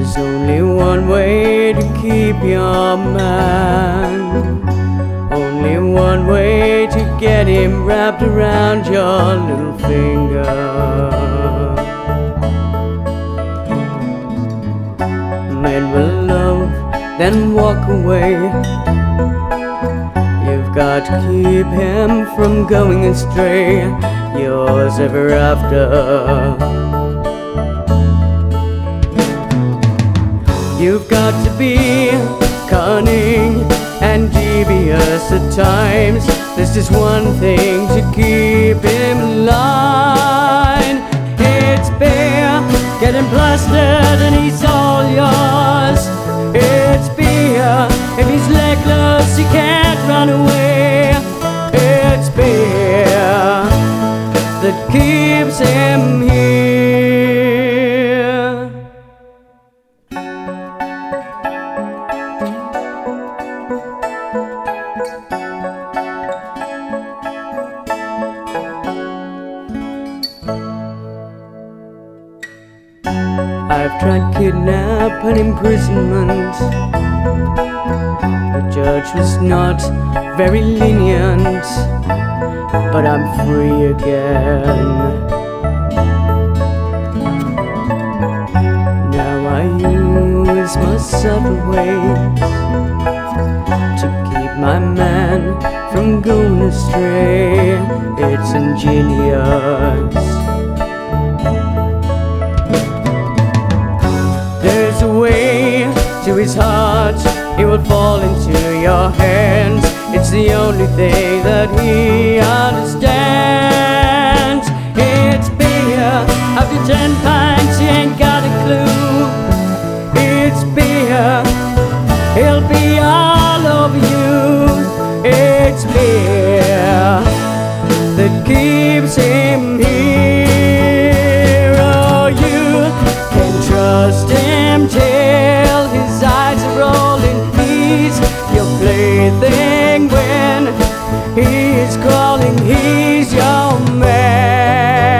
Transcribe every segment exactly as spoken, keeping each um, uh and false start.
There's only one way to keep your man, only one way to get him wrapped around your little finger. Men will love, then walk away. You've got to keep him from going astray, yours ever after. You've got to be cunning and devious at times. There's just one thing to keep him in line. It's beer, get him plastered and he's all yours. It's beer, if he's legless he can't run away. It's beer that keeps him here. I've tried kidnap and imprisonment. The judge was not very lenient, but I'm free again. Now I use my subtle ways to keep my man from going astray. It's ingenious. There's a way to his heart, it will fall into your hands. It's the only thing that he understands. It's beer, after ten pints he ain't got a clue. It's beer, he'll be all over you. It's beer that keeps him here. Oh, you can trust him till his eyes are rolling. He's your plaything when he's crawling. He's your man.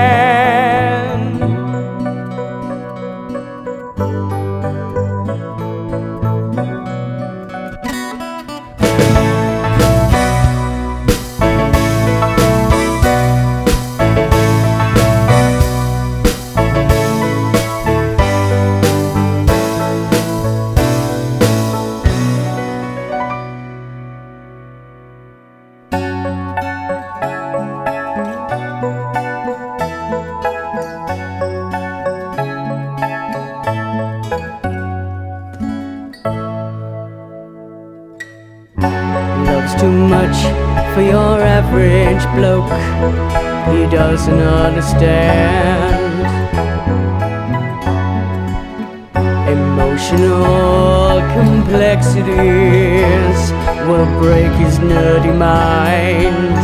Love's too much for your average bloke. He doesn't understand. Emotional complexities will break his nerdy mind.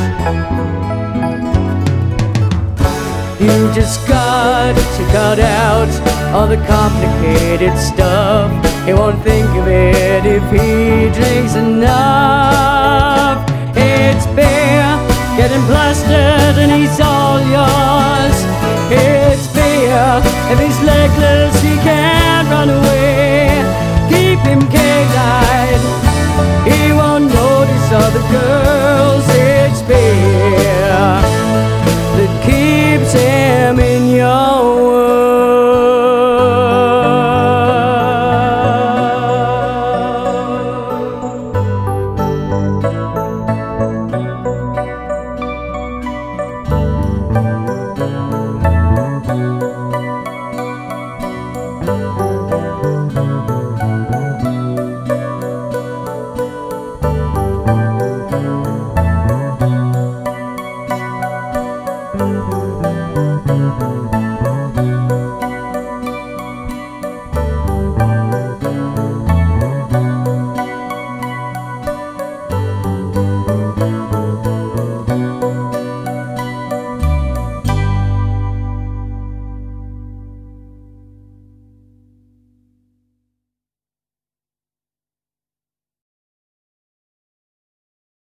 You just got to cut out all the complicated stuff. He won't think of it if he drinks enough. It's beer, get him plastered and he's all yours. It's beer, if he's legless he can't run away.